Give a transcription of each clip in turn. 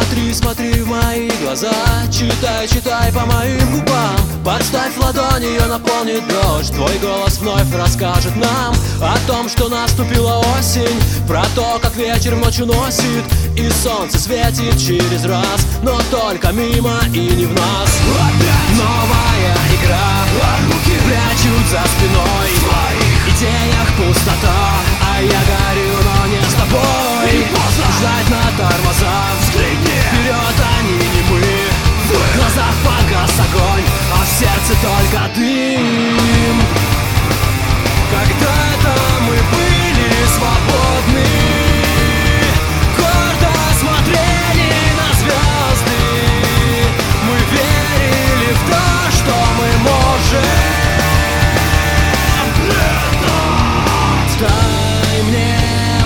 Смотри, смотри в мои глаза, читай, читай по моим губам. Подставь ладони, ее наполнит дождь. Твой голос вновь расскажет нам о том, что наступила осень, про то, как ветер ночью носит, и солнце светит через раз, но только мимо и не в нас. Новая игра, руки прячут за спиной, в твоих идеях пустота, а я горю, но не с тобой. Ждать на тормозах, взгляни вперед, они не мы. В глазах погас огонь, а в сердце только дым. Когда-то мы были свободны, гордо смотрели на звезды. Мы верили в то, что мы можем. Дай мне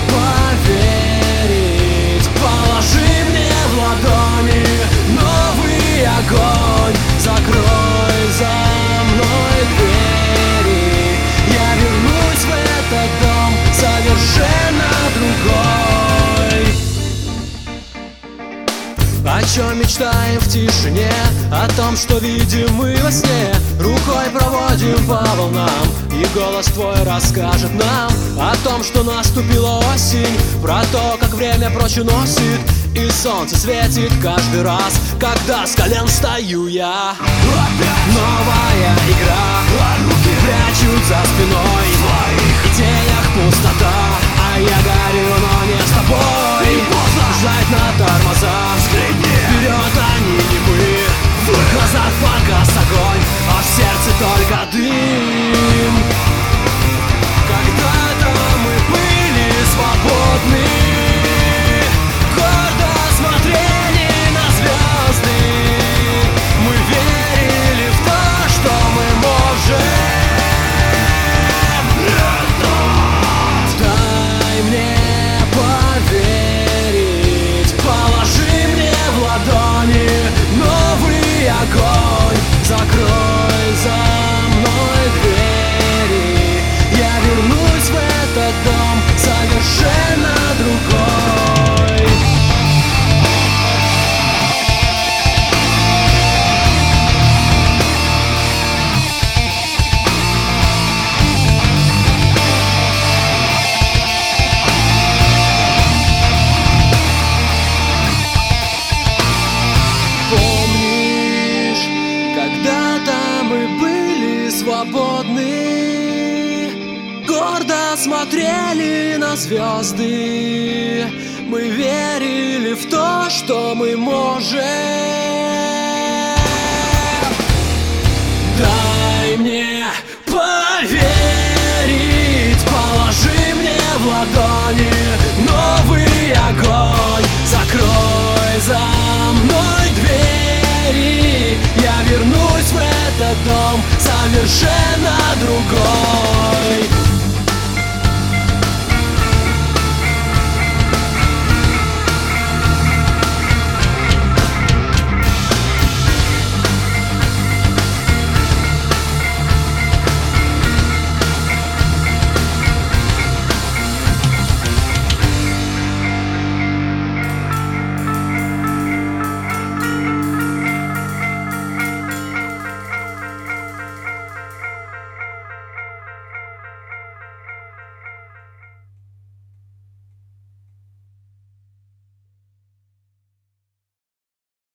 поверить, положи мне в ладони новый огонь. Закрой за мной двери, я вернусь в этот дом совершенно другой. О чем мечтаем в тишине, о том, что видим мы во сне. Рукой проводим по волнам, и голос твой расскажет нам о том, что наступила осень, про то, как время прочь уносит, и солнце светит каждый раз, когда с колен встаю я. Новая игра, руки прячут за спиной, в твоих идеях пустота, а я горю, но не с тобой. Ждать на тормозах, вперед, они не мы. В глазах погас огонь, а в сердце только дым. Когда-то мы были свободны, гордо смотрели на звезды. Мы верили в то, что мы можем. Дай мне поверить, положи мне в ладони новый огонь. Закрой за мной двери, я вернусь в этот дом совершенно другой. Помнишь, когда-то мы были свободны, гордо смотрели на звезды. Мы верили в то, что мы можем. Дай мне поверить, положи мне в ладони новый огонь. Закрой за мной двери, я вернусь в этот дом совершенно другой.